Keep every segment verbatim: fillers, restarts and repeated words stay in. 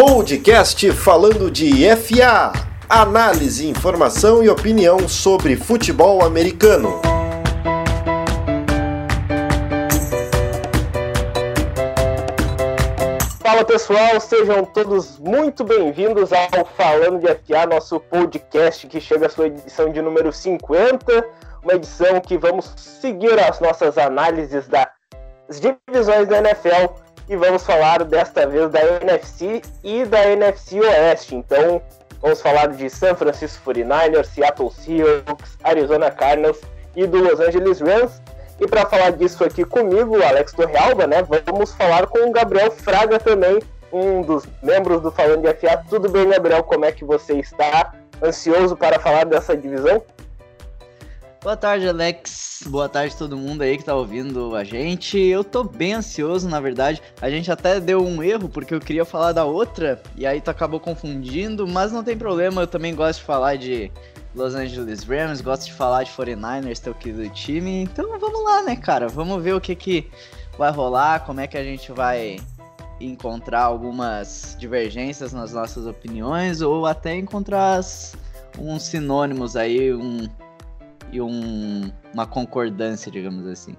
Podcast falando de F A, análise, informação e opinião sobre futebol americano. Fala pessoal, sejam todos muito bem-vindos ao Falando de F A, nosso podcast que chega à sua edição de número cinquenta, uma edição que vamos seguir as nossas análises das divisões da N F L e vamos falar desta vez da N F C e da N F C Oeste. Então, vamos falar de San Francisco forty-niners, Seattle Seahawks, Arizona Cardinals e do Los Angeles Rams. E para falar disso aqui comigo, o Alex Torrealba, né, vamos falar com o Gabriel Fraga também, um dos membros do Falando de F A. Tudo bem, Gabriel? Como é que você está? Ansioso para falar dessa divisão? Boa tarde, Alex. Boa tarde a todo mundo aí que tá ouvindo a gente. Eu tô bem ansioso, na verdade. A gente até deu um erro, porque eu queria falar da outra, e aí tu acabou confundindo, mas não tem problema, eu também gosto de falar de Los Angeles Rams, gosto de falar de forty-niners, teu querido time. Então vamos lá, né, cara? Vamos ver o que que vai rolar, como é que a gente vai encontrar algumas divergências nas nossas opiniões, ou até encontrar as, uns sinônimos aí, um... e um, uma concordância, digamos assim.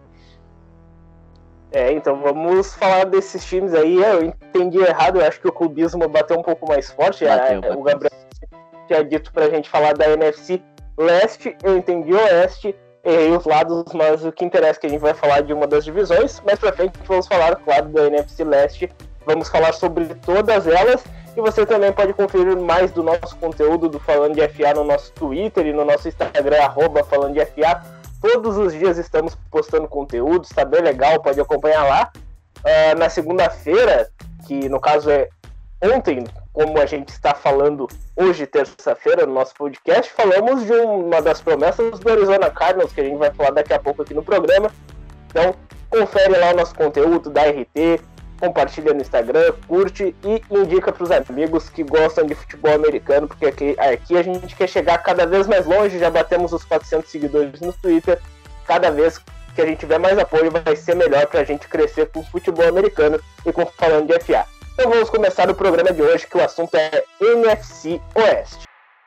É, então vamos falar desses times aí. Eu entendi errado, eu acho que o clubismo bateu um pouco mais forte. Bateu, é, bateu. O Gabriel tinha dito pra gente falar da N F C Leste, eu entendi Oeste, errei os lados, mas o que interessa é que a gente vai falar de uma das divisões. Mais pra frente vamos falar, claro, da N F C Leste, vamos falar sobre todas elas. E você também pode conferir mais do nosso conteúdo do Falando de F A no nosso Twitter e no nosso Instagram, arroba Falando de F A. Todos os dias estamos postando conteúdo, está bem legal, pode acompanhar lá. Uh, na segunda-feira, que no caso é ontem, como a gente está falando hoje, terça-feira, no nosso podcast, falamos de uma das promessas do Arizona Cardinals, que a gente vai falar daqui a pouco aqui no programa. Então, confere lá o nosso conteúdo da R T, compartilha no Instagram, curte e indica para os amigos que gostam de futebol americano, porque aqui, aqui a gente quer chegar cada vez mais longe, já batemos os quatrocentos seguidores no Twitter, cada vez que a gente tiver mais apoio vai ser melhor para a gente crescer com o futebol americano e com Falando de F A. Então vamos começar o programa de hoje, que o assunto é N F C Oeste.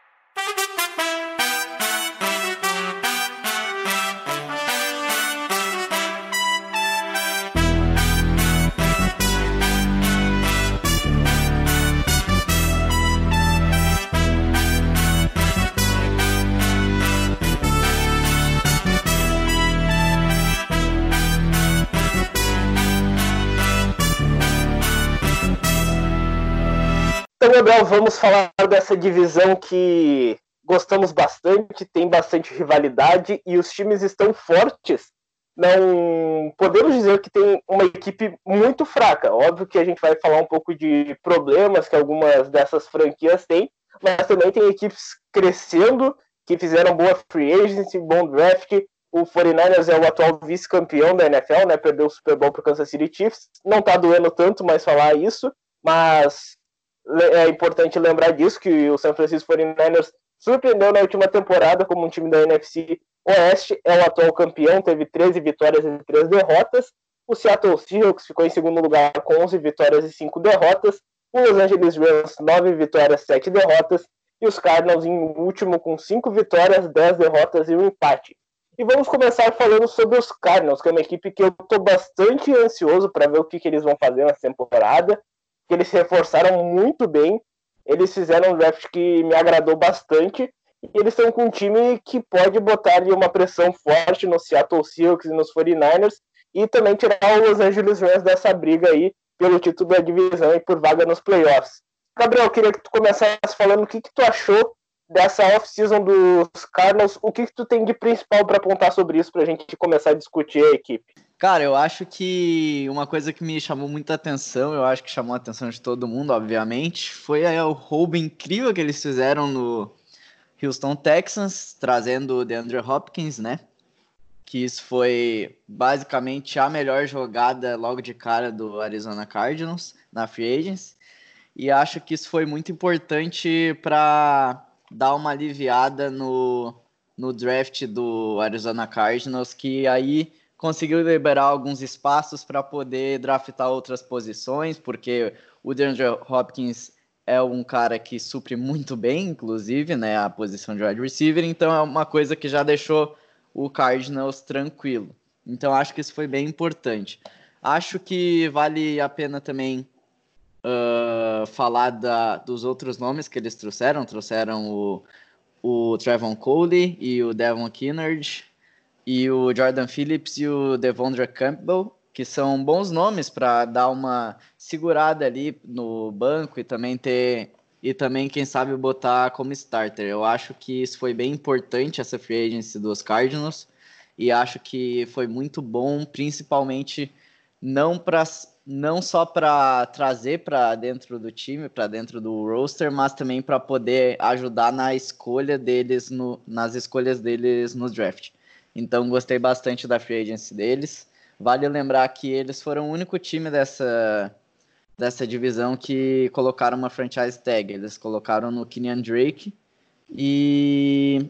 Então, Gabriel, vamos falar dessa divisão que gostamos bastante, tem bastante rivalidade e os times estão fortes. Não podemos dizer que tem uma equipe muito fraca. Óbvio que a gente vai falar um pouco de problemas que algumas dessas franquias têm, mas também tem equipes crescendo, que fizeram boa free agency, bom draft. O forty-niners é o atual vice-campeão da N F L, né? Perdeu o Super Bowl para o Kansas City Chiefs. Não tá doendo tanto mais falar isso, mas é importante lembrar disso, que o San Francisco forty-niners surpreendeu na última temporada como um time da N F C Oeste, é o atual campeão, teve treze vitórias e três derrotas. O Seattle Seahawks ficou em segundo lugar com onze vitórias e cinco derrotas. O Los Angeles Rams, nove vitórias e sete derrotas. E os Cardinals em último com cinco vitórias, dez derrotas e um empate. E vamos começar falando sobre os Cardinals, que é uma equipe que eu estou bastante ansioso para ver o que, que eles vão fazer nessa temporada. Que eles se reforçaram muito bem, eles fizeram um draft que me agradou bastante, e eles estão com um time que pode botar ali uma pressão forte no Seattle Seahawks e nos forty-niners, e também tirar o Los Angeles Rams dessa briga aí pelo título da divisão e por vaga nos playoffs. Gabriel, eu queria que tu começasse falando o que, que tu achou dessa off-season dos Cardinals, o que, que tu tem de principal para apontar sobre isso, para a gente começar a discutir a equipe. Cara, eu acho que uma coisa que me chamou muita atenção, eu acho que chamou a atenção de todo mundo, obviamente, foi o roubo incrível que eles fizeram no Houston Texans, trazendo o DeAndre Hopkins, né? Que isso foi basicamente a melhor jogada logo de cara do Arizona Cardinals na Free Agency. E acho que isso foi muito importante para dar uma aliviada no, no draft do Arizona Cardinals, que aí conseguiu liberar alguns espaços para poder draftar outras posições, porque o DeAndre Hopkins é um cara que supre muito bem, inclusive, né, a posição de wide receiver, então é uma coisa que já deixou o Cardinals tranquilo. Então acho que isso foi bem importante. Acho que vale a pena também uh, falar da, dos outros nomes que eles trouxeram. Trouxeram o, o Trevon Coley e o Devon Kennard, e o Jordan Phillips e o Devondre Campbell, que são bons nomes para dar uma segurada ali no banco e também ter e também, quem sabe, botar como starter. Eu acho que isso foi bem importante, essa free agency dos Cardinals, e acho que foi muito bom, principalmente não, pra, não só para trazer para dentro do time, para dentro do roster, mas também para poder ajudar na escolha deles, no, nas escolhas deles no draft. Então, gostei bastante da free agency deles. Vale lembrar que eles foram o único time dessa, dessa divisão que colocaram uma franchise tag. Eles colocaram no Kenyan Drake. E,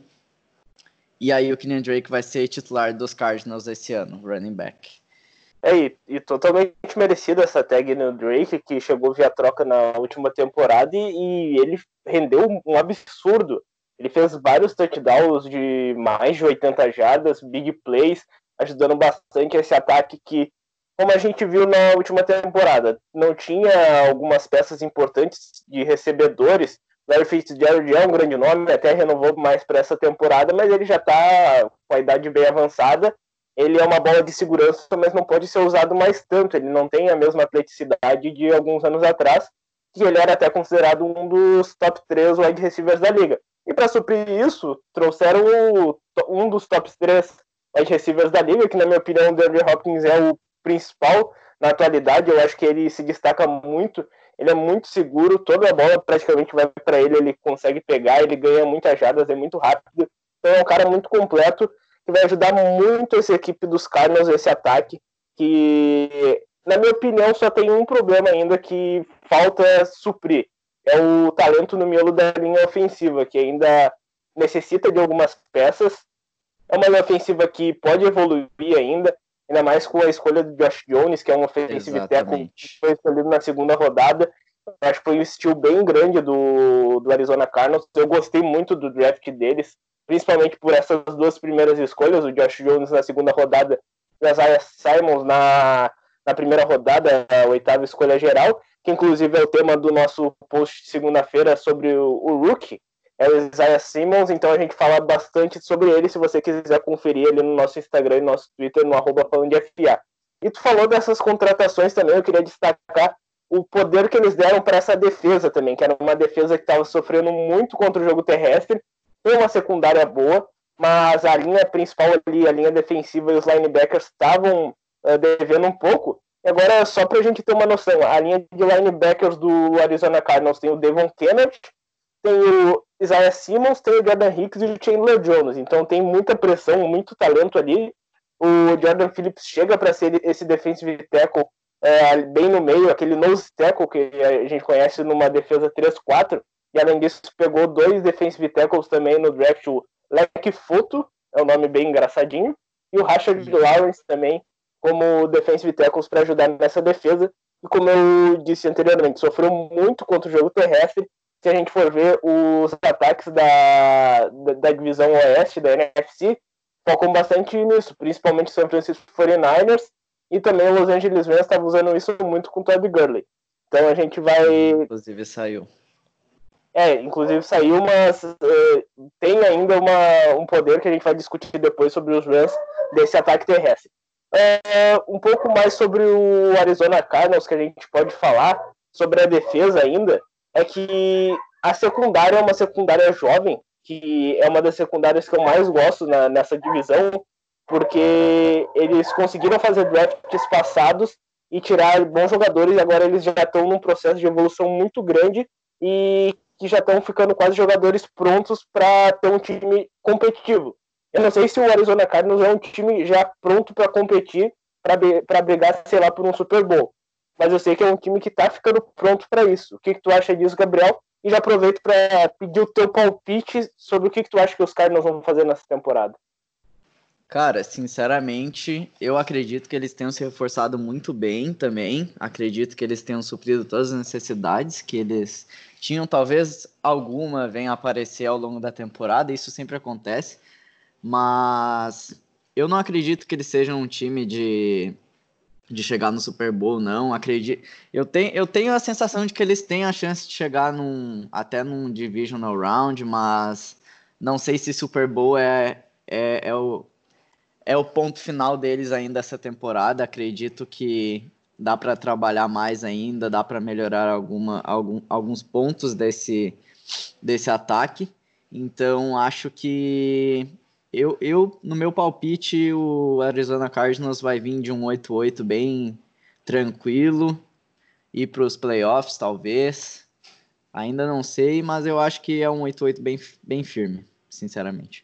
e aí o Kenyan Drake vai ser titular dos Cardinals esse ano, running back. É, e, e totalmente merecido essa tag no Drake, que chegou via troca na última temporada, e, e ele rendeu um absurdo. Ele fez vários touchdowns de mais de oitenta jardas, big plays, ajudando bastante esse ataque que, como a gente viu na última temporada, não tinha algumas peças importantes de recebedores. Larry Fitzgerald é um grande nome, até renovou mais para essa temporada, mas ele já está com a idade bem avançada. Ele é uma bola de segurança, mas não pode ser usado mais tanto. Ele não tem a mesma atleticidade de alguns anos atrás, que ele era até considerado um dos top três wide receivers da liga. E para suprir isso, trouxeram o, um dos top três wide receivers da liga, que na minha opinião o DeAndre Hopkins é o principal na atualidade. Eu acho que ele se destaca muito, ele é muito seguro, toda a bola praticamente vai para ele, ele consegue pegar, ele ganha muitas jardas, é muito rápido. Então é um cara muito completo, que vai ajudar muito essa equipe dos Cardinals, esse ataque, que, na minha opinião, só tem um problema ainda que falta suprir. É o talento no miolo da linha ofensiva, que ainda necessita de algumas peças. É uma linha ofensiva que pode evoluir ainda, ainda mais com a escolha do Josh Jones, que é um offensive tackle que foi escolhido na segunda rodada. Eu acho que foi um estilo bem grande do, do Arizona Cardinals. Eu gostei muito do draft deles, principalmente por essas duas primeiras escolhas, o Josh Jones na segunda rodada e o Isaiah Simons na, na primeira rodada, a oitava escolha geral, que inclusive é o tema do nosso post de segunda-feira sobre o, o rookie, é o Isaiah Simons. Então a gente fala bastante sobre ele, se você quiser conferir ali no nosso Instagram e no nosso Twitter, no arroba falando de F A. E tu falou dessas contratações também, eu queria destacar o poder que eles deram para essa defesa também, que era uma defesa que estava sofrendo muito contra o jogo terrestre. Tem uma secundária boa, mas a linha principal ali, a linha defensiva e os linebackers estavam uh, devendo um pouco. E agora, só para a gente ter uma noção, a linha de linebackers do Arizona Cardinals tem o Devon Kennard, tem o Isaiah Simons, tem o Jordan Hicks e o Chandler Jones. Então tem muita pressão, muito talento ali. O Jordan Phillips chega para ser esse defensive tackle é, bem no meio, aquele nose tackle que a gente conhece numa defesa três quatro. E além disso, pegou dois defensive tackles também no draft, o Leque Foto, é um nome bem engraçadinho, e o Rashard Lawrence também, como defensive tackles para ajudar nessa defesa. E como eu disse anteriormente, sofreu muito contra o jogo terrestre. Se a gente for ver os ataques da, da, da divisão oeste, da N F C, focam bastante nisso, principalmente o San Francisco quarenta e nine ers, e também o Los Angeles Rams estava usando isso muito com o Todd Gurley. Então a gente vai... Inclusive saiu. É, inclusive saiu, mas uh, tem ainda uma, um poder que a gente vai discutir depois sobre os Rams desse ataque terrestre. É, um pouco mais sobre o Arizona Cardinals, que a gente pode falar sobre a defesa ainda, é que a secundária é uma secundária jovem, que é uma das secundárias que eu mais gosto na, nessa divisão, porque eles conseguiram fazer drafts passados e tirar bons jogadores, e agora eles já estão num processo de evolução muito grande e que já estão ficando quase jogadores prontos para ter um time competitivo. Eu não sei se o Arizona Cardinals é um time já pronto para competir, para brigar, sei lá, por um Super Bowl. Mas eu sei que é um time que está ficando pronto para isso. O que, que tu acha disso, Gabriel? E já aproveito para pedir o teu palpite sobre o que, que tu acha que os Cardinals vão fazer nessa temporada. Cara, sinceramente, eu acredito que eles tenham se reforçado muito bem também. Acredito que eles tenham suprido todas as necessidades que eles tinham. Talvez alguma venha a aparecer ao longo da temporada, isso sempre acontece. Mas eu não acredito que eles sejam um time de, de chegar no Super Bowl, não. Acredito, eu tenho, eu tenho a sensação de que eles têm a chance de chegar num, até num Divisional Round, mas não sei se Super Bowl é, é, é o é o ponto final deles ainda essa temporada. Acredito que dá para trabalhar mais ainda, dá para melhorar alguma, algum, alguns pontos desse, desse ataque. Então, acho que eu, eu, no meu palpite, o Arizona Cardinals vai vir de um oito a oito bem tranquilo, ir para os playoffs, talvez. Ainda não sei, mas eu acho que é um oito a oito bem, bem firme, sinceramente.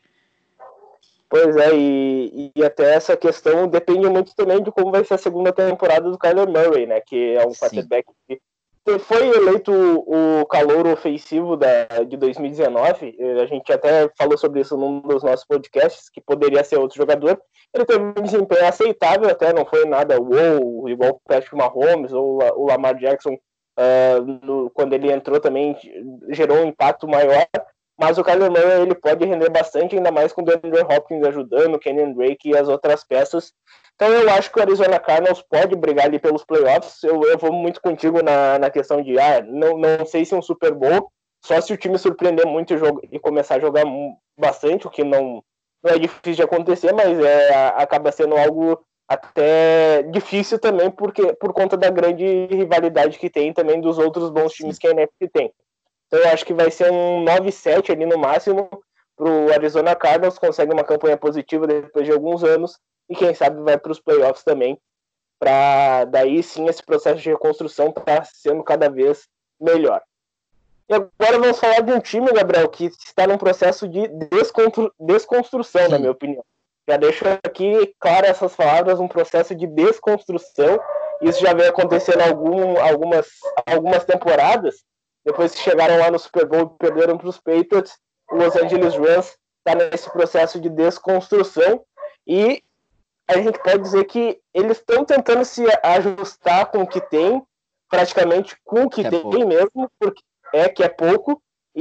Pois é, e, e até essa questão depende muito também de como vai ser a segunda temporada do Kyler Murray, né? Que é um Sim. quarterback que foi eleito o calouro ofensivo da, de dois mil e dezenove. A gente até falou sobre isso num dos nossos podcasts, que poderia ser outro jogador. Ele teve um desempenho aceitável, até não foi nada uou, igual o Patrick Mahomes ou o Lamar Jackson, uh, no, quando ele entrou também gerou um impacto maior. Mas o Kyler Murray ele pode render bastante, ainda mais com o DeAndre Hopkins ajudando, o Kenyon Drake e as outras peças. Então eu acho que o Arizona Cardinals pode brigar ali pelos playoffs. Eu, eu vou muito contigo na, na questão de, ah, não, não sei se é um Super Bowl, só se o time surpreender muito e, joga, e começar a jogar bastante, o que não, não é difícil de acontecer, mas é, acaba sendo algo até difícil também, porque, por conta da grande rivalidade que tem também dos outros bons times que a N F L tem. Então eu acho que vai ser um nove a sete ali no máximo para o Arizona Cardinals, consegue uma campanha positiva depois de alguns anos e quem sabe vai para os playoffs também, para daí sim esse processo de reconstrução estar sendo cada vez melhor. E agora vamos falar de um time, Gabriel, que está num processo de desconstru... desconstrução, na minha opinião. Já deixo aqui claro essas palavras, um processo de desconstrução. Isso já vem acontecendo algum, algumas, algumas temporadas. Depois que chegaram lá no Super Bowl e perderam para os Patriots, o Los Angeles Rams está nesse processo de desconstrução e a gente pode dizer que eles estão tentando se ajustar com o que tem, praticamente com o que, que tem é mesmo, porque é que é pouco,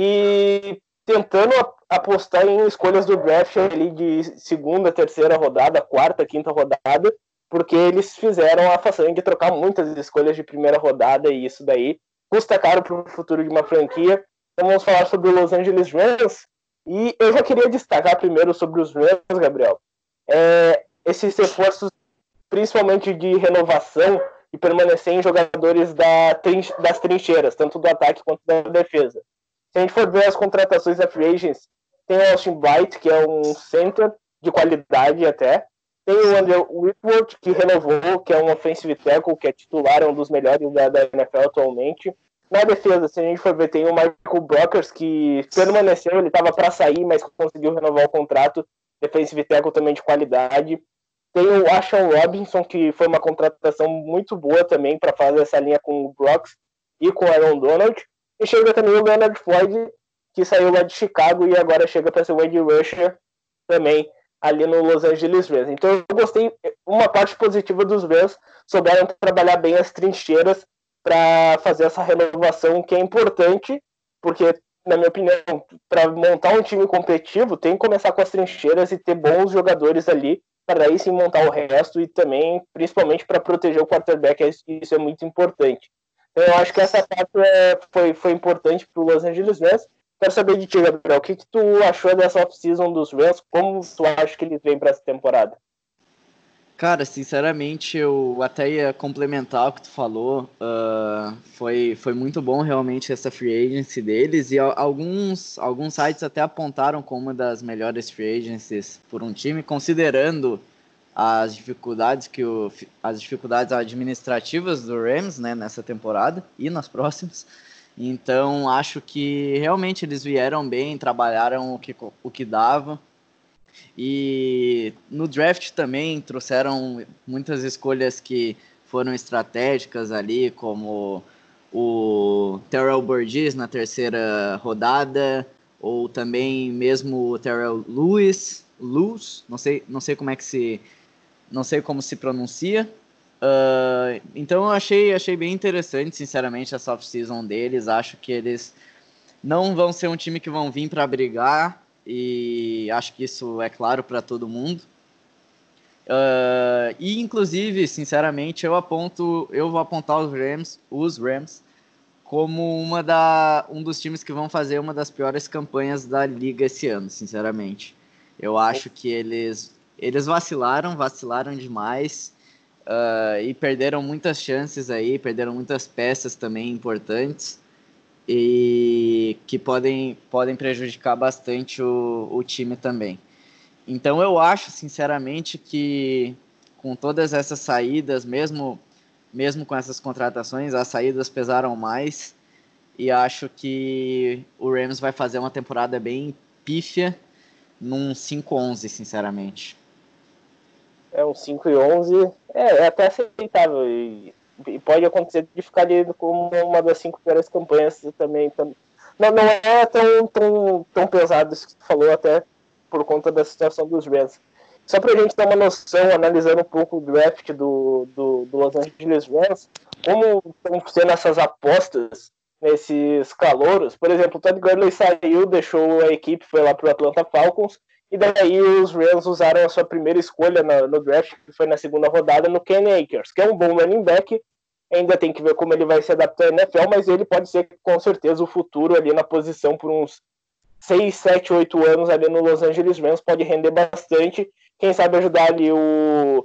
e tentando apostar em escolhas do draft ali de segunda, terceira rodada, quarta, quinta rodada, porque eles fizeram a façanha de trocar muitas escolhas de primeira rodada e isso daí custa caro para o futuro de uma franquia. Então vamos falar sobre o Los Angeles Rams. E eu já queria destacar primeiro sobre os Rams, Gabriel. É, esses reforços, principalmente de renovação e permanecer em jogadores da trin- das trincheiras, tanto do ataque quanto da defesa. Se a gente for ver as contratações da Free Agents, tem o Austin Bright, que é um center de qualidade até. Tem o Andrew Whitworth, que renovou, que é um offensive tackle, que é titular, é um dos melhores da, da N F L atualmente. Na defesa, se a gente for ver, tem o Michael Brockers, que permaneceu, ele estava para sair, mas conseguiu renovar o contrato. Defensive tackle também de qualidade. Tem o Ashawn Robinson, que foi uma contratação muito boa também para fazer essa linha com o Brooks e com o Aaron Donald. E chega também o Leonard Floyd, que saiu lá de Chicago e agora chega para ser o Edge Rusher também ali no Los Angeles Rams. Então eu gostei, uma parte positiva dos Rams, souberam trabalhar bem as trincheiras para fazer essa renovação que é importante, porque, na minha opinião, para montar um time competitivo, tem que começar com as trincheiras e ter bons jogadores ali, para daí sim montar o resto e também, principalmente, para proteger o quarterback, isso é muito importante. Então eu acho que essa parte é, foi, foi importante para o Los Angeles Rams. Quero saber de ti, Gabriel, o que, que tu achou dessa off-season dos Rams? Como tu acha que eles vêm para essa temporada? Cara, sinceramente, eu até ia complementar o que tu falou. Uh, foi, foi muito bom realmente essa free agency deles. E alguns, alguns sites até apontaram como uma das melhores free agencies por um time, considerando as dificuldades que o, as dificuldades administrativas do Rams, né, nessa temporada e nas próximas. Então, acho que realmente eles vieram bem, trabalharam o que, o que dava. E no draft também trouxeram muitas escolhas que foram estratégicas ali, como o Terrell Burgess na terceira rodada, ou também mesmo o Terrell Lewis Luz, não sei, não sei como é que se, não sei como se pronuncia. Uh, então eu achei, achei bem interessante, sinceramente, essa off-season deles. Acho que eles não vão ser um time que vão vir para brigar, e acho que isso é claro para todo mundo. Uh, e inclusive, sinceramente, eu aponto, eu vou apontar os Rams, os Rams, como uma da, um dos times que vão fazer uma das piores campanhas da liga esse ano, sinceramente. Eu acho que eles, eles vacilaram, vacilaram demais. Uh, e perderam muitas chances aí, perderam muitas peças também importantes e que podem, podem prejudicar bastante o, o time também. Então eu acho, sinceramente, que com todas essas saídas, mesmo, mesmo com essas contratações, as saídas pesaram mais, e acho que o Rams vai fazer uma temporada bem pífia num cinco a onze, sinceramente. É um cinco e onze, é, é até aceitável, e, e pode acontecer de ficar ali como uma das cinco piores campanhas também. Tam, não, não é tão, tão, tão pesado isso que tu falou, até por conta da situação dos Rams. Só pra gente ter uma noção, analisando um pouco o draft do, do, do Los Angeles Rams, como estão sendo essas apostas nesses calouros. Por exemplo, o Todd Gurley saiu, deixou a equipe, foi lá pro Atlanta Falcons, e daí os Rams usaram a sua primeira escolha no, no draft, que foi na segunda rodada, no Kenny Akers, que é um bom running back. Ainda tem que ver como ele vai se adaptar à N F L, mas ele pode ser, com certeza, o futuro ali na posição por uns seis, sete, oito anos ali no Los Angeles Rams, pode render bastante. Quem sabe ajudar ali o,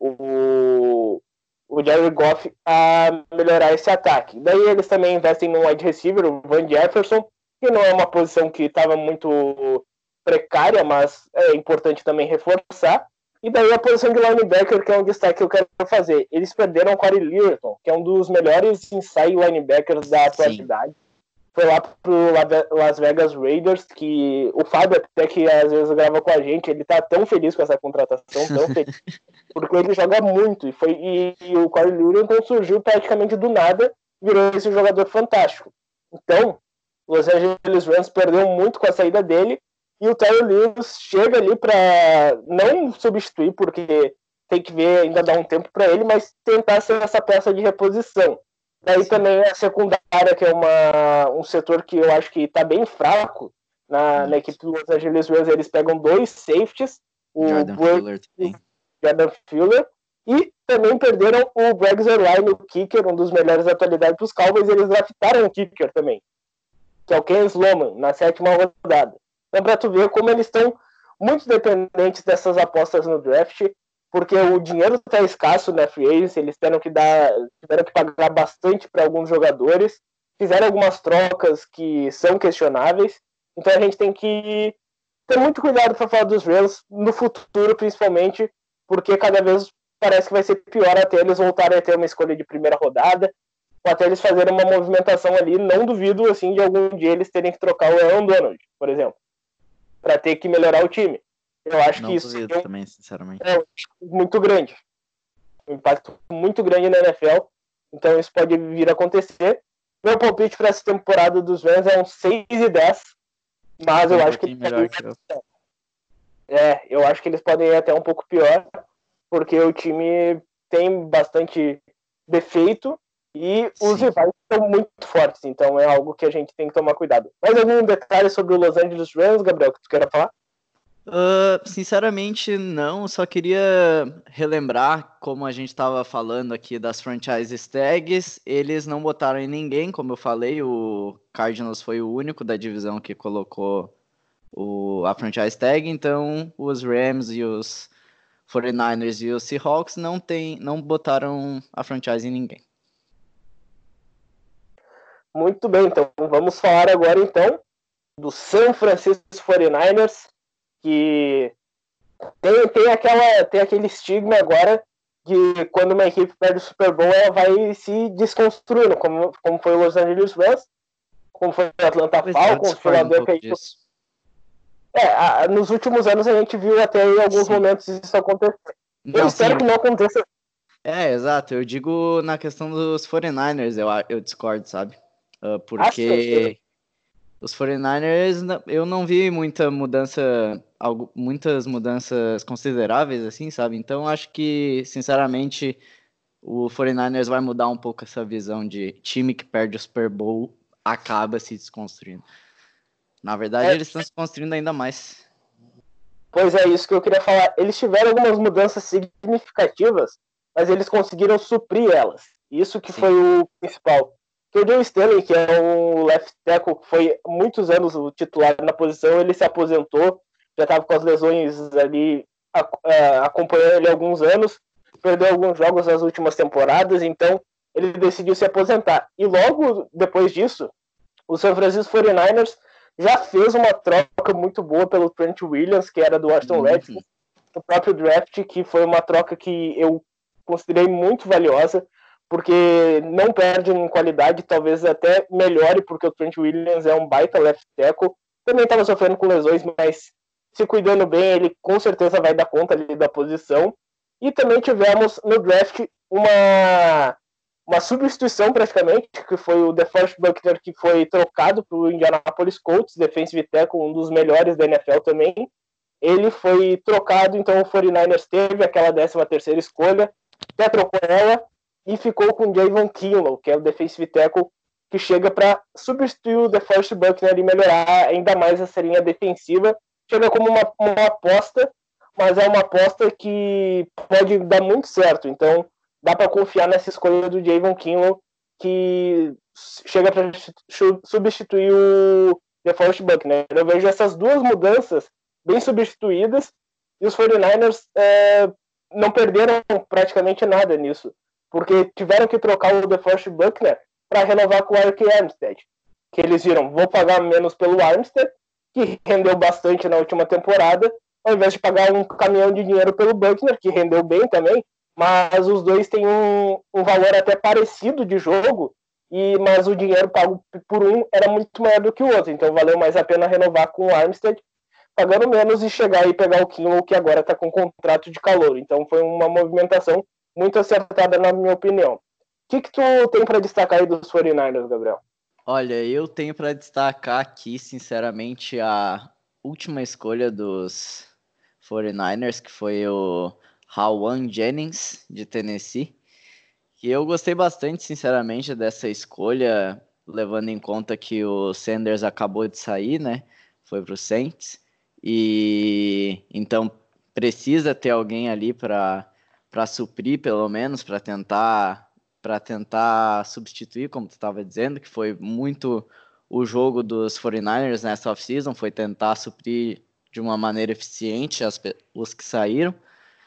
o, o Jared Goff a melhorar esse ataque. Daí eles também investem no wide receiver, o Van Jefferson, que não é uma posição que estava muito precária, mas é importante também reforçar. E daí a posição de linebacker, que é um destaque que eu quero fazer. Eles perderam o Corey Littleton, que é um dos melhores inside linebackers da atualidade. Foi lá pro Las Vegas Raiders, que o Fábio até que às vezes grava com a gente, ele tá tão feliz com essa contratação, tão feliz, porque ele joga muito. E, foi, e, e o Corey Littleton surgiu praticamente do nada, virou esse jogador fantástico. Então, Los Angeles Rams perdeu muito com a saída dele, e o Terry Lewis chega ali para não substituir, porque tem que ver, ainda dar um tempo para ele, mas tentar ser essa peça de reposição. Daí também a secundária, que é uma, um setor que eu acho que está bem fraco na, na equipe do Los Angeles Rams. Eles pegam dois safeties, o Jordan Fuller também. Jordan Fuller, e também perderam o Greg Zuerlein, o kicker, um dos melhores da atualidade para os Cowboys. Eles draftaram um kicker também, que é o Ken Sloman, na sétima rodada. Então, para tu ver como eles estão muito dependentes dessas apostas no draft, porque o dinheiro está escasso na free agency, eles tiveram que, dar, tiveram que pagar bastante para alguns jogadores, fizeram algumas trocas que são questionáveis, então a gente tem que ter muito cuidado para falar dos Rams no futuro, principalmente, porque cada vez parece que vai ser pior até eles voltarem a ter uma escolha de primeira rodada, ou até eles fazerem uma movimentação ali. Não duvido assim de algum dia eles terem que trocar o Aaron Donald, por exemplo, para ter que melhorar o time. Eu acho não que isso duvido é um, também, sinceramente. é muito grande. Um impacto muito grande na N F L. Então isso pode vir a acontecer. Meu palpite para essa temporada dos Rams é um seis e dez. Mas eu um acho que eles melhor podem... que eu. É, eu acho que eles podem ir até um pouco pior, porque o time tem bastante defeito e os Sim. rivais são muito fortes. Então é algo que a gente tem que tomar cuidado. Mais algum detalhe sobre o Los Angeles Rams, Gabriel, que tu queira falar? Uh, sinceramente, não. Só queria relembrar, como a gente estava falando aqui das franchise tags, eles não botaram em ninguém, como eu falei. O Cardinals foi o único da divisão que colocou o, a franchise tag, então os Rams e os forty-niners e os Seahawks não, tem, não botaram a franchise em ninguém. Muito bem, então vamos falar agora então do San Francisco forty-niners, que tem, tem, aquela, tem aquele estigma agora de quando uma equipe perde o Super Bowl, ela vai se desconstruindo, como, como foi o Los Angeles Rams, como foi o Atlanta Pois Falcons, um Philadelphia Eagles. É, a, nos últimos anos a gente viu até em alguns Sim. momentos isso acontecer. Eu Não, espero sim. que não aconteça. É, exato. Eu digo na questão dos forty-niners, eu, eu discordo, sabe? Uh, porque Os quarenta e nove ers, eu não vi muita mudança, algo, muitas mudanças consideráveis, assim, sabe? Então, acho que, sinceramente, o quarenta e nove ers vai mudar um pouco essa visão de time que perde o Super Bowl acaba se desconstruindo. Na verdade, É, eles estão se construindo ainda mais. Pois é, isso que eu queria falar. Eles tiveram algumas mudanças significativas, mas eles conseguiram suprir elas. Isso que Sim. foi o principal. Que o Joe Stanley, que é um left tackle que foi muitos anos o titular na posição, ele se aposentou, já estava com as lesões ali acompanhando ele há alguns anos, perdeu alguns jogos nas últimas temporadas, então ele decidiu se aposentar. E logo depois disso, o San Francisco quarenta e nove ers já fez uma troca muito boa pelo Trent Williams, que era do Washington Uhum. Redskins, no próprio draft, que foi uma troca que eu considerei muito valiosa, porque não perde em qualidade, talvez até melhore, porque o Trent Williams é um baita left tackle, também estava sofrendo com lesões, mas se cuidando bem, ele com certeza vai dar conta ali da posição. E também tivemos no draft uma uma substituição praticamente, que foi o DeForest Buckner, que foi trocado para o Indianapolis Colts, defensive tackle, um dos melhores da N F L também. Ele foi trocado, então o quarenta e nove ers teve aquela décima terceira escolha, até trocou ela e ficou com o Javon Kinlaw, que é o defensive tackle, que chega para substituir o DeForest Buckner e melhorar ainda mais essa linha defensiva. Chega como uma, uma aposta, mas é uma aposta que pode dar muito certo, então dá para confiar nessa escolha do Javon Kinlaw, que chega para substituir o DeForest Buckner. Eu vejo essas duas mudanças bem substituídas, e os quarenta e nove ers é, não perderam praticamente nada nisso, porque tiveram que trocar o DeForest Buckner para renovar com o Arik Armstead, que eles viram, vou pagar menos pelo Armstead, que rendeu bastante na última temporada, ao invés de pagar um caminhão de dinheiro pelo Buckner, que rendeu bem também, mas os dois têm um, um valor até parecido de jogo, e, mas o dinheiro pago por um era muito maior do que o outro, então valeu mais a pena renovar com o Armstead, pagando menos e chegar e pegar o Kinlaw, que agora está com contrato de calor. Então foi uma movimentação muito acertada, na minha opinião. O que, que tu tem para destacar aí dos quarenta e nove ers, Gabriel? Olha, eu tenho para destacar aqui, sinceramente, a última escolha dos quarenta e nove ers, que foi o Rawan Jennings, de Tennessee. E eu gostei bastante, sinceramente, dessa escolha, levando em conta que o Sanders acabou de sair, né? Foi para o Saints. E então precisa ter alguém ali para para suprir, pelo menos, para tentar para tentar substituir, como tu estava dizendo, que foi muito o jogo dos quarenta e nove ers nessa off-season, foi tentar suprir de uma maneira eficiente as, os que saíram.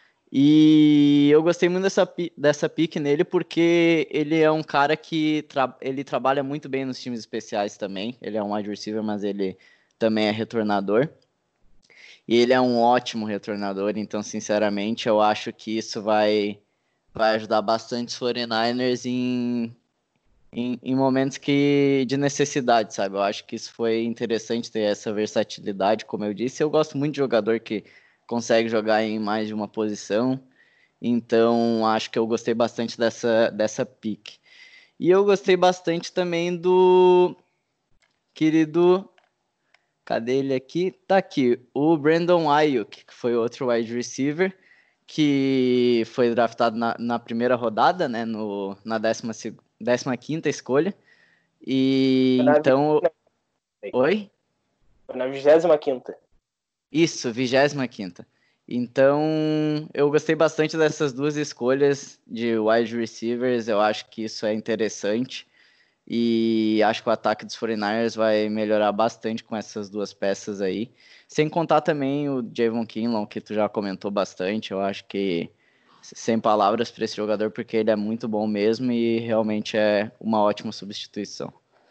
E eu gostei muito dessa, dessa pick nele, porque ele é um cara que tra ele trabalha muito bem nos times especiais também. Ele é um wide receiver, mas ele também é retornador. E ele é um ótimo retornador, então, sinceramente, eu acho que isso vai, vai ajudar bastante os quarenta e nove ers em, em, em momentos que, de necessidade, sabe? Eu acho que isso foi interessante ter essa versatilidade, como eu disse. Eu gosto muito de jogador que consegue jogar em mais de uma posição, então acho que eu gostei bastante dessa, dessa pick. E eu gostei bastante também do querido... Cadê ele aqui? Tá aqui, o Brandon Ayuk, que foi outro wide receiver, que foi draftado na, na primeira rodada, né, no, na décima, décima quinta escolha. E na então... vi... Oi? Foi na vigésima quinta. Isso, vigésima quinta. Então, eu gostei bastante dessas duas escolhas de wide receivers, eu acho que isso é interessante. E acho que o ataque dos quarenta e nove ers vai melhorar bastante com essas duas peças aí. Sem contar também o Javon Kinlaw, que tu já comentou bastante. Eu acho que sem palavras para esse jogador, porque ele é muito bom mesmo e realmente é uma ótima substituição.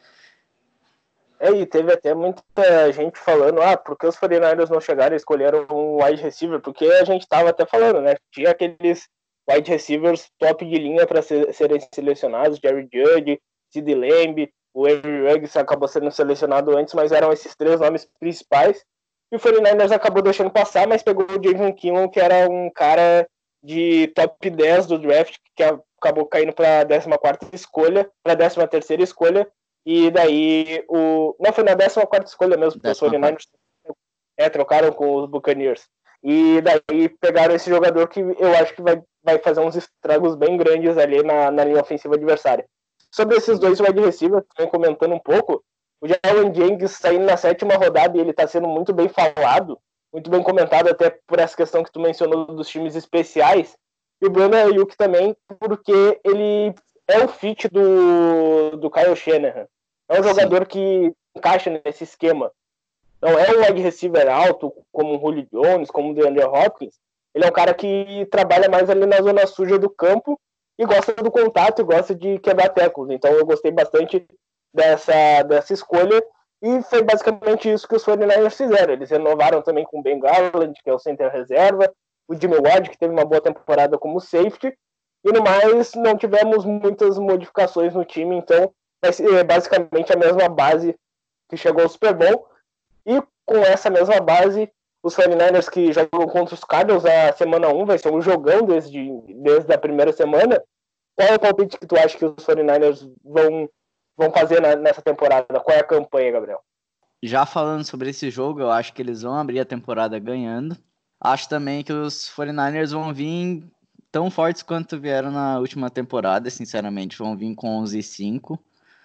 É, e teve até muita gente falando, ah, por que os quarenta e nove ers não chegaram e escolheram um wide receiver? Porque a gente estava até falando, né? Tinha aqueles wide receivers top de linha para ser, serem selecionados, Jerry Jeudy, Sid Lamb, o Avery Ruggs acabou sendo selecionado antes, mas eram esses três nomes principais. E o quarenta e nove ers acabou deixando passar, mas pegou o Javon Kinlaw, que era um cara de top dez do draft, que acabou caindo para a décima quarta escolha, para a décima terceira escolha, E daí, o... não, foi na décima quarta escolha mesmo, porque os quarenta e nove ers é, trocaram com os Buccaneers. E daí pegaram esse jogador que eu acho que vai, vai fazer uns estragos bem grandes ali na, na linha ofensiva adversária. Sobre esses dois wide receivers, também comentando um pouco, o Jalen James saindo na sétima rodada e ele está sendo muito bem falado, muito bem comentado até por essa questão que tu mencionou dos times especiais. E o Brandon Ayuk também, porque ele é o fit do, do Kyle Shanahan. É um jogador Sim. que encaixa nesse esquema. Não é um wide receiver alto, como o Julio Jones, como o DeAndre Hopkins. Ele é um cara que trabalha mais ali na zona suja do campo e gosta do contato e gosta de quebrar tecos. Então eu gostei bastante dessa, dessa escolha e foi basicamente isso que os quarenta e nove ers fizeram. Eles renovaram também com o Ben Garland, que é o center reserva, o Jimmy Ward, que teve uma boa temporada como safety, e no mais não tivemos muitas modificações no time, então vai ser basicamente a mesma base que chegou ao Super Bowl. E com essa mesma base, os quarenta e nove ers que jogam contra os Cardinals a semana um, vai ser um jogão desde, desde a primeira semana. Qual é o palpite que tu acha que os quarenta e nove ers vão, vão fazer na, nessa temporada? Qual é a campanha, Gabriel? Já falando sobre esse jogo, eu acho que eles vão abrir a temporada ganhando. Acho também que os quarenta e nove ers vão vir tão fortes quanto vieram na última temporada, sinceramente. Vão vir com onze e cinco.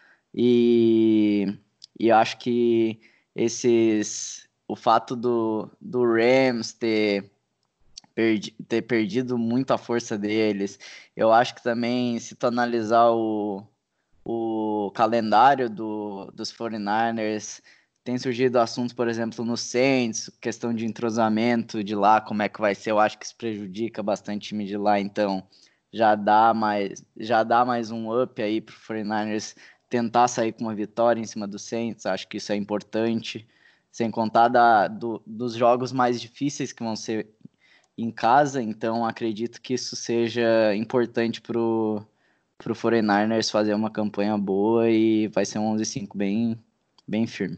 E, e acho que esses... O fato do, do Rams ter, perdi, ter perdido muito a força deles, eu acho que também, se tu analisar o, o calendário do, dos quarenta e nove ers, tem surgido assuntos, por exemplo, no Saints, questão de entrosamento de lá, como é que vai ser, eu acho que isso prejudica bastante o time de lá, então já dá mais, já dá mais um up aí para os quarenta e nove ers tentar sair com uma vitória em cima do Saints, acho que isso é importante. Sem contar da, do, dos jogos mais difíceis que vão ser em casa, então acredito que isso seja importante para o quarenta e nove ers fazer uma campanha boa e vai ser um onze a cinco bem, bem firme.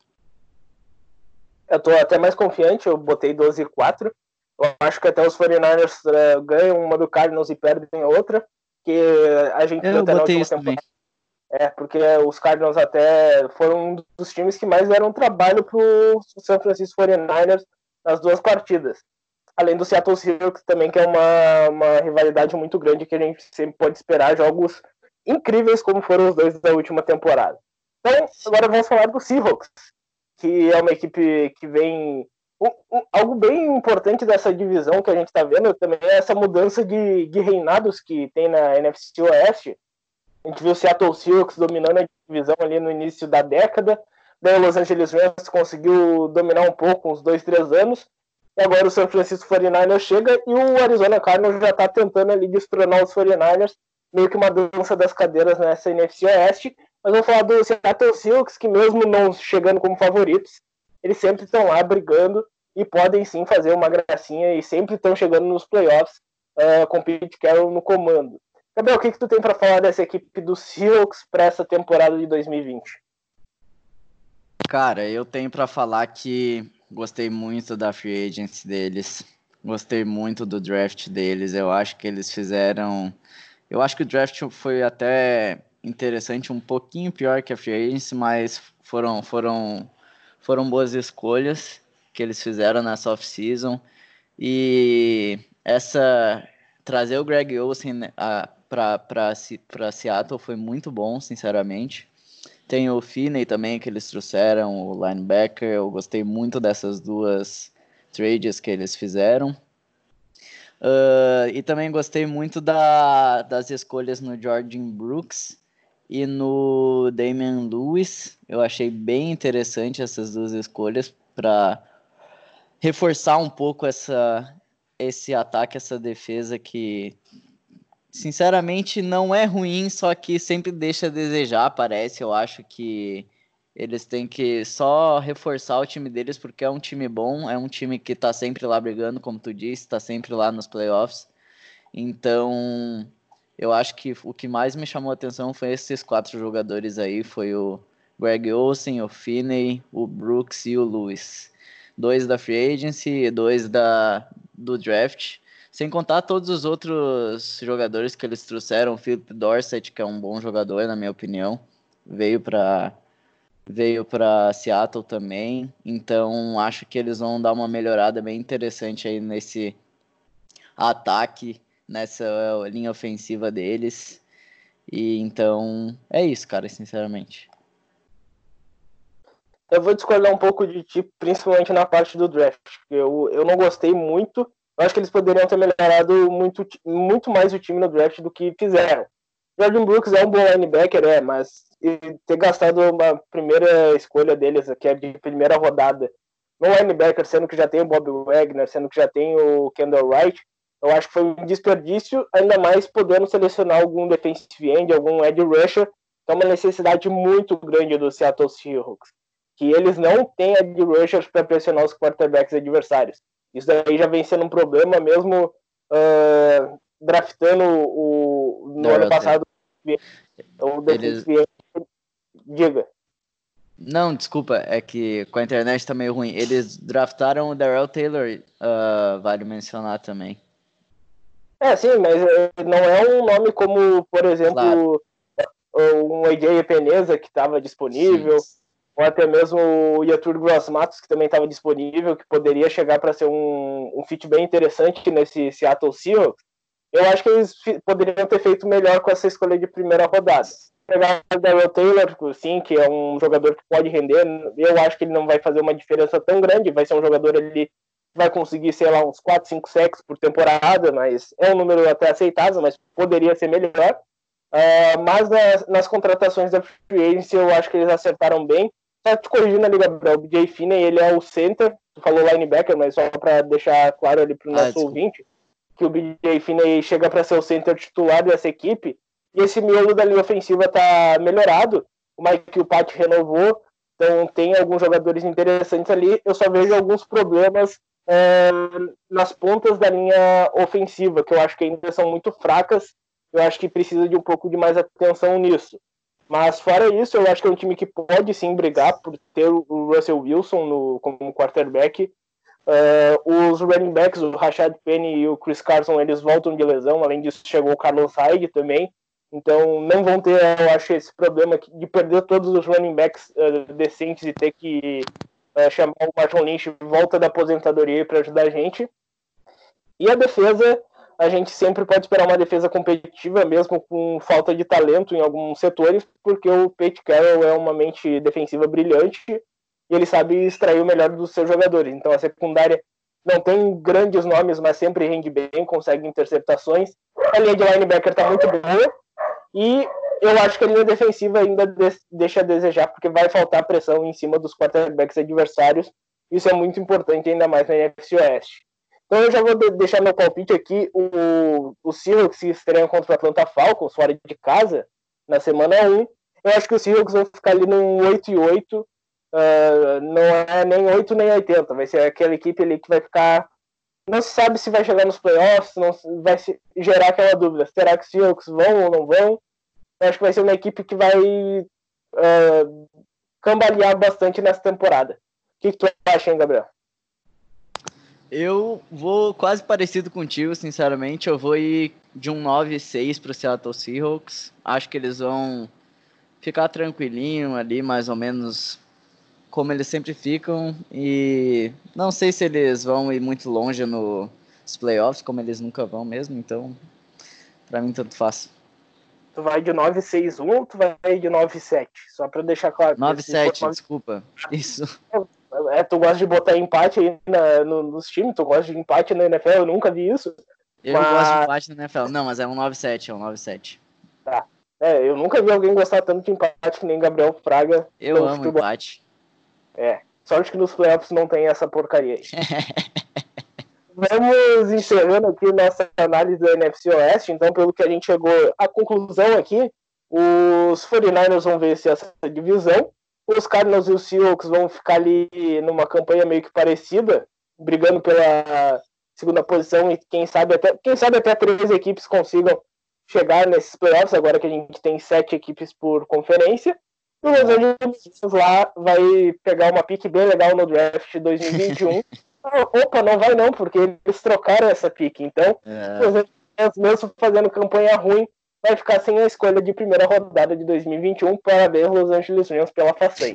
Eu tô até mais confiante, eu botei doze a quatro. Eu acho que até os quarenta e nove ers uh, ganham uma do Cardinals e perdem a outra, que a gente eu botei isso também. É, porque os Cardinals até foram um dos times que mais deram trabalho para o San Francisco quarenta e nove ers nas duas partidas. Além do Seattle Seahawks também, que é uma, uma rivalidade muito grande que a gente sempre pode esperar jogos incríveis como foram os dois da última temporada. Então, agora vamos falar do Seahawks, que é uma equipe que vem... Um, um, algo bem importante dessa divisão que a gente está vendo também é essa mudança de, de reinados que tem na N F C Oeste. A gente viu o Seattle Seahawks dominando a divisão ali no início da década. Daí o Los Angeles Rams conseguiu dominar um pouco, uns dois, três anos. E agora o San Francisco quarenta e nove ers chega e o Arizona Cardinals já está tentando ali destronar os quarenta e nove ers. Meio que uma dança das cadeiras nessa N F C Oeste. Mas vamos falar do Seattle Seahawks, que mesmo não chegando como favoritos, eles sempre estão lá brigando e podem sim fazer uma gracinha e sempre estão chegando nos playoffs uh, com o Pete Carroll no comando. Gabriel, o que, que tu tem para falar dessa equipe do Seahawks para essa temporada de dois mil e vinte? Cara, eu tenho para falar que gostei muito da free agency deles, gostei muito do draft deles, eu acho que eles fizeram... Eu acho que o draft foi até interessante, um pouquinho pior que a free agency, mas foram, foram, foram boas escolhas que eles fizeram nessa off-season, e essa... Trazer o Greg Olsen para Seattle foi muito bom, sinceramente. Tem o Finney também, que eles trouxeram, o linebacker. Eu gostei muito dessas duas trades que eles fizeram. Uh, e também gostei muito da, das escolhas no Jordan Brooks e no Damian Lewis. Eu achei bem interessante essas duas escolhas para reforçar um pouco essa... esse ataque, essa defesa que, sinceramente, não é ruim, só que sempre deixa a desejar, parece. Eu acho que eles têm que só reforçar o time deles, porque é um time bom, é um time que tá sempre lá brigando, como tu disse, tá sempre lá nos playoffs. Então, eu acho que o que mais me chamou a atenção foi esses quatro jogadores aí, foi o Greg Olsen, o Finney, o Brooks e o Lewis. Dois da free agency e dois da, do draft, sem contar todos os outros jogadores que eles trouxeram, o Philip Dorsett, que é um bom jogador, na minha opinião, veio para veio para Seattle também, então acho que eles vão dar uma melhorada bem interessante aí nesse ataque, nessa linha ofensiva deles. E então é isso, cara, sinceramente. Eu vou discordar um pouco de ti, principalmente na parte do draft. Eu, eu não gostei muito. Eu acho que eles poderiam ter melhorado muito, muito mais o time no draft do que fizeram. Jordan Brooks é um bom linebacker, é, mas ter gastado uma primeira escolha deles, que é de primeira rodada, no linebacker, sendo que já tem o Bob Wagner, sendo que já tem o Kendall Wright, eu acho que foi um desperdício, ainda mais podendo selecionar algum defensive end, algum edge rusher, que é uma necessidade muito grande do Seattle Seahawks, que eles não têm edge rushers para pressionar os quarterbacks adversários. Isso daí já vem sendo um problema mesmo uh, draftando o, no ano passado o defensive end. Diga. Não, desculpa, é que com a internet tá meio ruim. Eles draftaram o Darrell Taylor, uh, vale mencionar também. É, sim, mas não é um nome como, por exemplo, claro, um A J Epenesa, que estava disponível, sim, ou até mesmo o Yetur Gross-Matos, que também estava disponível, que poderia chegar para ser um, um fit bem interessante nesse Seattle Seahawks. Eu acho que eles poderiam ter feito melhor com essa escolha de primeira rodada. Pegar o Darrell Taylor, sim, que é um jogador que pode render, eu acho que ele não vai fazer uma diferença tão grande, vai ser um jogador ali que vai conseguir, sei lá, uns quatro, cinco sacks por temporada, mas é um número até aceitável, mas poderia ser melhor. Uh, mas nas, nas contratações da Free Agency eu acho que eles acertaram bem. Só te corrigindo ali, Gabriel, o B J Finney, ele é o center, tu falou linebacker, mas só para deixar claro ali pro nosso ah, ouvinte, que o B J Finney chega para ser o center titular dessa equipe, e esse miolo da linha ofensiva está melhorado. O Mike Pat renovou, então tem alguns jogadores interessantes ali. Eu só vejo alguns problemas é, nas pontas da linha ofensiva, que eu acho que ainda são muito fracas. Eu acho que precisa de um pouco de mais atenção nisso. Mas fora isso, eu acho que é um time que pode sim brigar por ter o Russell Wilson no, como quarterback. Uh, os running backs, o Rashad Penny e o Chris Carson, eles voltam de lesão. Além disso, chegou o Carlos Hyde também. Então, não vão ter, eu acho, esse problema de perder todos os running backs uh, decentes e ter que uh, chamar o Marshall Lynch de volta da aposentadoria para ajudar a gente. E a defesa, a gente sempre pode esperar uma defesa competitiva, mesmo com falta de talento em alguns setores, porque o Pete Carroll é uma mente defensiva brilhante e ele sabe extrair o melhor dos seus jogadores. Então, a secundária não tem grandes nomes, mas sempre rende bem, consegue interceptações. A linha de linebacker está muito boa. E eu acho que a linha defensiva ainda deixa a desejar, porque vai faltar pressão em cima dos quarterbacks adversários. Isso é muito importante, ainda mais na N F C Oeste. Então eu já vou deixar meu palpite aqui. O, o Seahawks se estreia contra o Atlanta Falcons, fora de casa, na semana um. Eu acho que os Seahawks vão ficar ali num oito e oito. Uh, não é nem oito nem oitenta. Vai ser aquela equipe ali que vai ficar... Não se sabe se vai chegar nos playoffs, não vai se gerar aquela dúvida. Será que os Seahawks vão ou não vão? Eu acho que vai ser uma equipe que vai uh, cambalear bastante nessa temporada. O que, que tu acha, hein, Gabriel? Eu vou quase parecido contigo, sinceramente. Eu vou ir de um nove seis para o Seattle Seahawks. Acho que eles vão ficar tranquilinho ali, mais ou menos como eles sempre ficam. E não sei se eles vão ir muito longe nos playoffs, como eles nunca vão mesmo. Então, para mim, tanto faz. Tu vai de nove seis um ou tu vai de nove sete? Só pra deixar claro. nove sete, nove... desculpa. Isso. É, tu gosta de botar empate aí na, no, nos times? Tu gosta de empate na N F L? Eu nunca vi isso. Eu mas... gosto de empate na N F L. Não, mas é um nove sete, é um nove sete. Tá. É, eu nunca vi alguém gostar tanto de empate que nem Gabriel Fraga. Eu amo futebol. Empate. É. Sorte que nos playoffs não tem essa porcaria aí. Vamos encerrando aqui nossa análise da N F C Oeste. Então, pelo que a gente chegou à conclusão aqui, os forty-niners vão vencer essa divisão. Os Cardinals e os Seahawks vão ficar ali numa campanha meio que parecida, brigando pela segunda posição e quem sabe até, quem sabe até três equipes consigam chegar nesses playoffs, agora que a gente tem sete equipes por conferência. E o Los Angeles lá vai pegar uma pique bem legal no draft de dois mil e vinte e um. Opa, não vai não, porque eles trocaram essa pique. Então, é. Os Angeles, mesmo fazendo campanha ruim, vai ficar sem a escolha de primeira rodada de dois mil e vinte e um. Parabéns, Los Angeles Rams, pela façanha.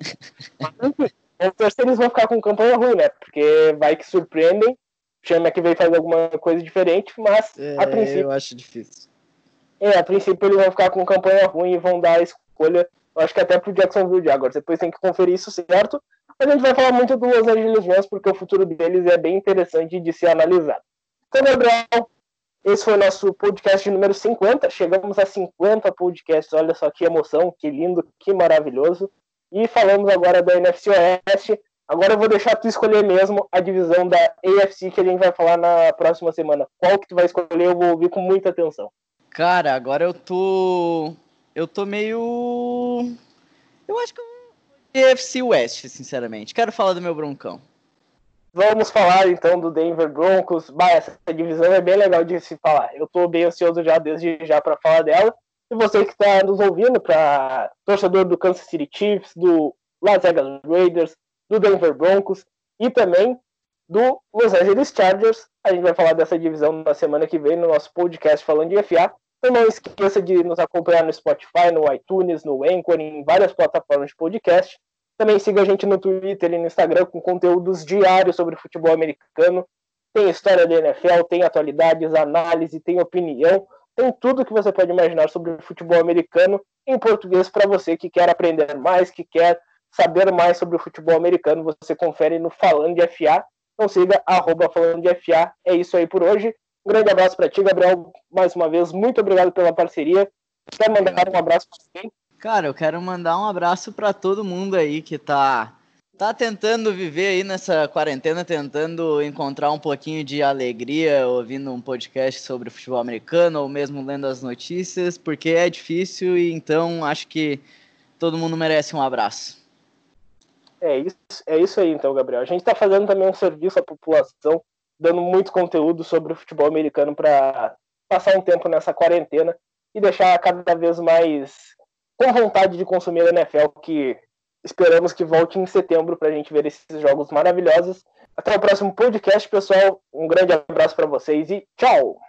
Vamos torcer, eles vão ficar com campanha ruim, né? Porque vai que surpreendem. Chama que vem fazer alguma coisa diferente, mas é, a princípio. Eu acho difícil. É, a princípio eles vão ficar com campanha ruim e vão dar a escolha, eu acho que até pro Jacksonville Jaguars. Depois tem que conferir isso certo. Mas a gente vai falar muito do Los Angeles Rams, porque o futuro deles é bem interessante de ser analisado. Então, Gabriel, esse foi o nosso podcast número cinquenta. Chegamos a cinquenta podcasts. Olha só que emoção, que lindo, que maravilhoso. E falamos agora da N F C Oeste. Agora eu vou deixar tu escolher mesmo a divisão da A F C que a gente vai falar na próxima semana. Qual que tu vai escolher? Eu vou ouvir com muita atenção. Cara, agora eu tô... Eu tô meio... Eu acho que eu vou A F C West, sinceramente. Quero falar do meu Broncão. Vamos falar então do Denver Broncos. Bah, essa divisão é bem legal de se falar. Eu tô bem ansioso já desde já para falar dela. E você que está nos ouvindo, para torcedor do Kansas City Chiefs, do Las Vegas Raiders, do Denver Broncos e também do Los Angeles Chargers. A gente vai falar dessa divisão na semana que vem no nosso podcast falando de F A. Então não esqueça de nos acompanhar no Spotify, no iTunes, no Anchor, em várias plataformas de podcast. Também siga a gente no Twitter e no Instagram com conteúdos diários sobre futebol americano. Tem história da N F L, tem atualidades, análise, tem opinião. Tem tudo que você pode imaginar sobre o futebol americano em português para você que quer aprender mais, que quer saber mais sobre o futebol americano. Você confere no Falando de F A. Então siga arroba Falando de F A. É isso aí por hoje. Um grande abraço para ti, Gabriel. Mais uma vez, muito obrigado pela parceria. Quer mandar um abraço para você? Cara, eu quero mandar um abraço para todo mundo aí que tá, tá tentando viver aí nessa quarentena, tentando encontrar um pouquinho de alegria ouvindo um podcast sobre futebol americano ou mesmo lendo as notícias, porque é difícil e então acho que todo mundo merece um abraço. É isso, é isso aí então, Gabriel. A gente está fazendo também um serviço à população, dando muito conteúdo sobre o futebol americano para passar um tempo nessa quarentena e deixar cada vez mais com vontade de consumir a N F L, que esperamos que volte em setembro para a gente ver esses jogos maravilhosos. Até o próximo podcast, pessoal. Um grande abraço para vocês e tchau!